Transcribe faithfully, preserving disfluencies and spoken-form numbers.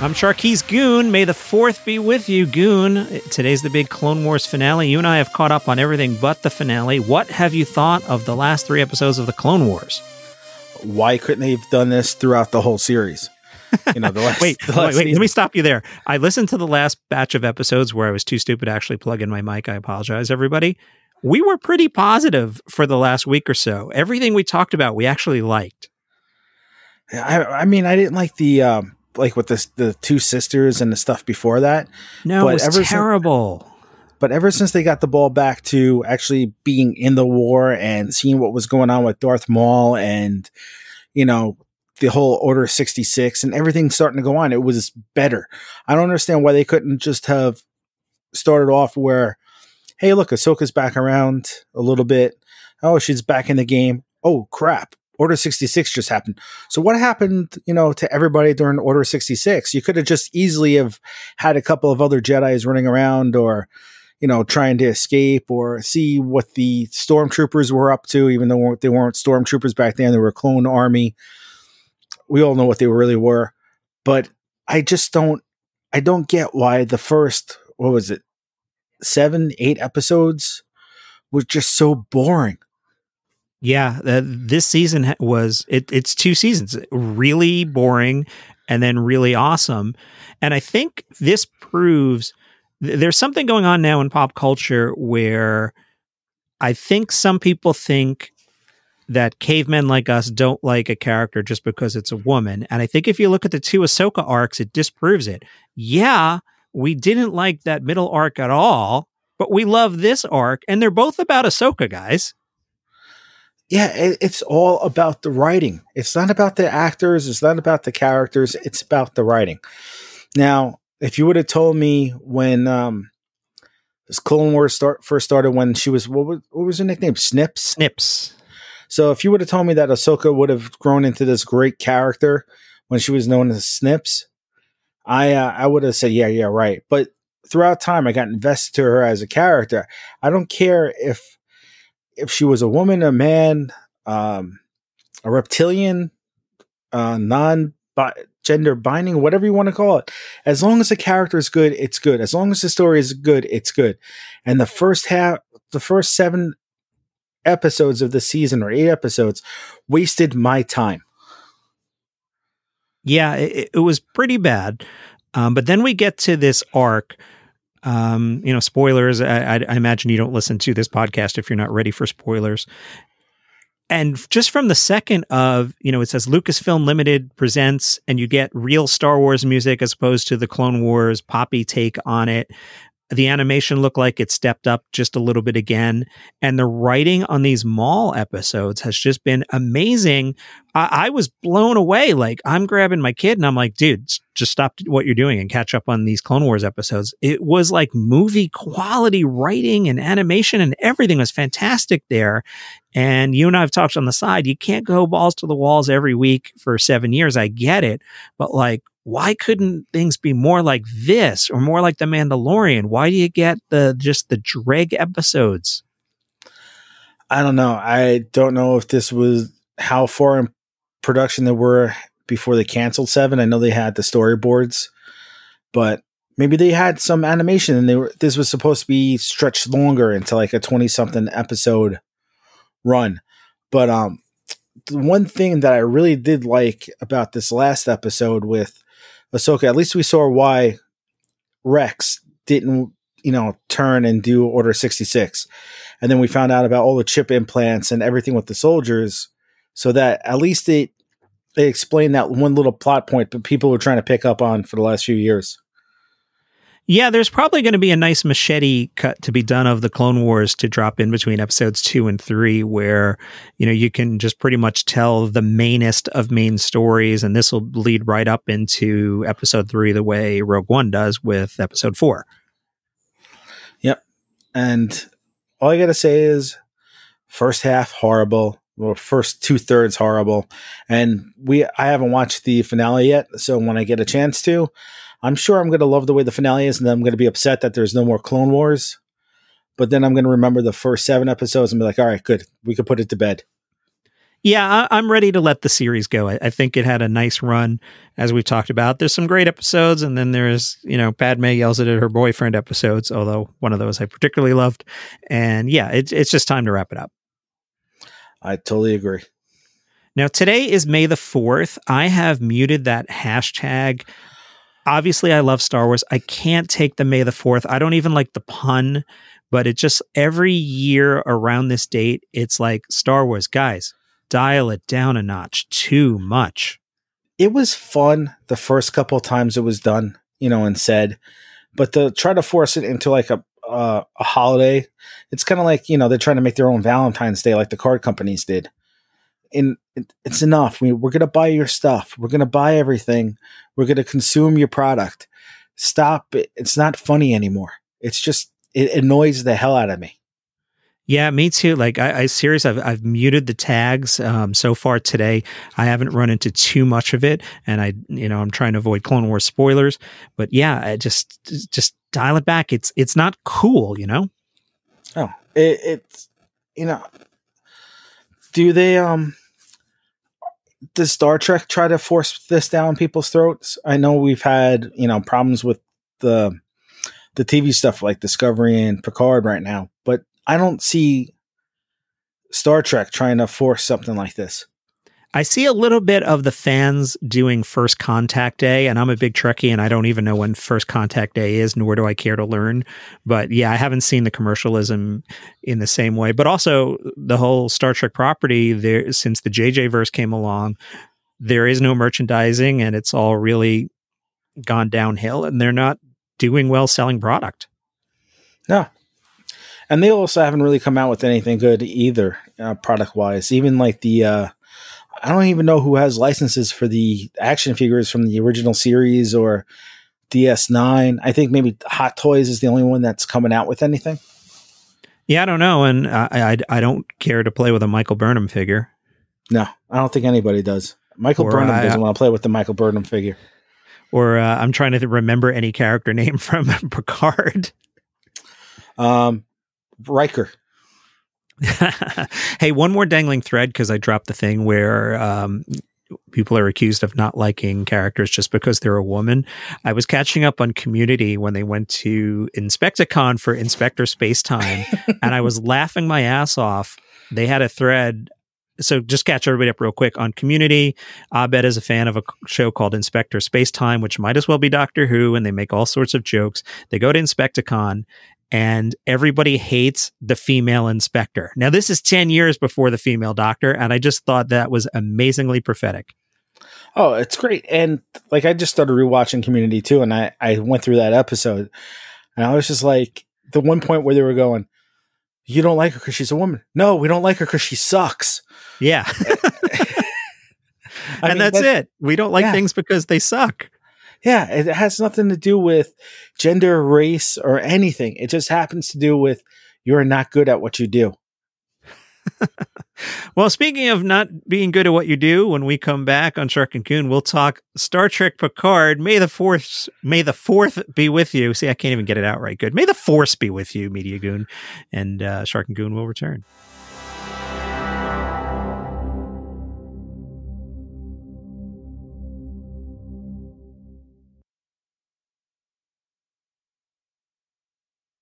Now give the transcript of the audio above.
I'm Sharkeez Goon. May the fourth be with you, Goon. Today's the big Clone Wars finale. You and I have caught up on everything but the finale. What have you thought of the last three episodes of the Clone Wars? Why couldn't they have done this throughout the whole series? You know, the last, wait, the last wait, wait, let me stop you there. I listened to the last batch of episodes where I was too stupid to actually plug in my mic. I apologize, everybody. We were pretty positive for the last week or so. Everything we talked about, we actually liked. I, I mean, I didn't like the... Um, like with the the two sisters and the stuff before that. No, but it was ever terrible. Since, but ever since they got the ball back to actually being in the war and seeing what was going on with Darth Maul and, you know, the whole Order sixty-six and everything starting to go on, it was better. I don't understand why they couldn't just have started off where, hey, look, Ahsoka's back around a little bit. Oh, she's back in the game. Oh, crap. Order sixty-six just happened. So what happened, you know, to everybody during Order sixty-six? You could have just easily have had a couple of other Jedis running around or, you know, trying to escape or see what the stormtroopers were up to, even though they weren't stormtroopers back then. They were a clone army. We all know what they really were. But I just don't, I don't get why the first, what was it, seven, eight episodes was just so boring. Yeah, uh, this season was, it, it's two seasons, really boring and then really awesome. And I think this proves th- there's something going on now in pop culture where I think some people think that cavemen like us don't like a character just because it's a woman. And I think if you look at the two Ahsoka arcs, it disproves it. Yeah, we didn't like that middle arc at all, but we love this arc. And they're both about Ahsoka, guys. Yeah, it, it's all about the writing. It's not about the actors. It's not about the characters. It's about the writing. Now, if you would have told me when um, this Clone Wars start, first started, when she was, what was, what was her nickname? Snips? Snips. So if you would have told me that Ahsoka would have grown into this great character when she was known as Snips, I uh, I would have said, yeah, yeah, right. But throughout time, I got invested to her as a character. I don't care if if she was a woman, a man, um, a reptilian, uh, non-gender binding, whatever you want to call it. As long as the character is good, it's good. As long as the story is good, it's good. And the first half, the first seven episodes of the season, or eight episodes, wasted my time. Yeah, it, it was pretty bad. Um, but then we get to this arc. Um, you know, spoilers. I, I, I imagine you don't listen to this podcast if you're not ready for spoilers. And just from the second of, you know, it says Lucasfilm Limited presents, and you get real Star Wars music as opposed to the Clone Wars poppy take on it. The animation looked like it stepped up just a little bit again. And the writing on these Maul episodes has just been amazing. I, I was blown away. Like, I'm grabbing my kid and I'm like, dude, just stop what you're doing and catch up on these Clone Wars episodes. It was like movie quality writing and animation, and everything was fantastic there. And you and I have talked on the side, you can't go balls to the walls every week for seven years. I get it. But like, why couldn't things be more like this or more like The Mandalorian? Why do you get the just the dreg episodes? I don't know. I don't know if this was how far in production they were before they canceled Seven. I know they had the storyboards, but maybe they had some animation and they were. This was supposed to be stretched longer into like a twenty-something episode run. But um, the one thing that I really did like about this last episode with Ahsoka, at least we saw why Rex didn't, you know, turn and do Order sixty-six. And then we found out about all the chip implants and everything with the soldiers, so that at least it, they explained that one little plot point that people were trying to pick up on for the last few years. Yeah, there's probably going to be a nice machete cut to be done of the Clone Wars to drop in between episodes two and three, where, you know, you can just pretty much tell the mainest of main stories, and this will lead right up into episode three the way Rogue One does with episode four. Yep. And all I got to say is first half, horrible. Well, first two thirds, horrible. And we, I haven't watched the finale yet. So when I get a chance to, I'm sure I'm going to love the way the finale is, and then I'm going to be upset that there's no more Clone Wars. But then I'm going to remember the first seven episodes and be like, all right, good. We could put it to bed. Yeah, I, I'm ready to let the series go. I, I think it had a nice run, as we've talked about. There's some great episodes, and then there's, you know, Padme yells at her boyfriend episodes, although one of those I particularly loved. And yeah, it's it's just time to wrap it up. I totally agree. Now, today is May the fourth. I have muted that hashtag. Obviously, I love Star Wars. I can't take the May the fourth. I don't even like the pun, but it just, every year around this date, it's like, Star Wars, guys, dial it down a notch. Too much. It was fun the first couple of times it was done, you know, and said, but to try to force it into like a uh, a holiday, it's kind of like, you know, they're trying to make their own Valentine's Day like the card companies did. And it, it's enough. We, we're going to buy your stuff. We're going to buy everything. We're going to consume your product. Stop it. It's not funny anymore. It's just, it annoys the hell out of me. Yeah, me too. Like, I, I serious. I've I've muted the tags um, so far today. I haven't run into too much of it, and I, you know, I'm trying to avoid Clone Wars spoilers. But yeah, I just just dial it back. It's it's not cool, you know. Oh, it, it's you know, do they um, does Star Trek try to force this down people's throats? I know we've had, you know, problems with the the T V stuff like Discovery and Picard right now, but I don't see Star Trek trying to force something like this. I see a little bit of the fans doing First Contact Day, and I'm a big Trekkie, and I don't even know when First Contact Day is, nor do I care to learn. But yeah, I haven't seen the commercialism in the same way. But also, the whole Star Trek property, there since the J J verse came along, there is no merchandising, and it's all really gone downhill, and they're not doing well selling product. No. And they also haven't really come out with anything good either, uh, product-wise. Even like the, uh, I don't even know who has licenses for the action figures from the original series or D S nine. I think maybe Hot Toys is the only one that's coming out with anything. Yeah, I don't know, and I, I, I don't care to play with a Michael Burnham figure. No, I don't think anybody does. Michael or Burnham I, doesn't want to play with the Michael Burnham figure. Or uh, I'm trying to remember any character name from Picard. Um. Riker. Hey, one more dangling thread, because I dropped the thing where um, people are accused of not liking characters just because they're a woman. I was catching up on Community when they went to Inspecticon for Inspector Spacetime, and I was laughing my ass off. They had a thread. So just catch everybody up real quick on Community. Abed is a fan of a show called Inspector Spacetime, which might as well be Doctor Who, and they make all sorts of jokes. They go to Inspecticon, and everybody hates the female inspector. Now, this is ten years before the female doctor, and I just thought that was amazingly prophetic. Oh, it's great. And like, I just started rewatching Community too, and I, I went through that episode, and I was just like, the one point where they were going, you don't like her because she's a woman. No, we don't like her because she sucks. Yeah. and mean, that's, that's it. We don't like yeah. things because they suck. Yeah, it has nothing to do with gender, race, or anything. It just happens to do with you're not good at what you do. Well, speaking of not being good at what you do, when we come back on Shark and Goon, we'll talk Star Trek Picard. May the Force, may the Fourth be with you. See, I can't even get it out right good. May the Force be with you, Media Goon, and uh, Shark and Goon will return.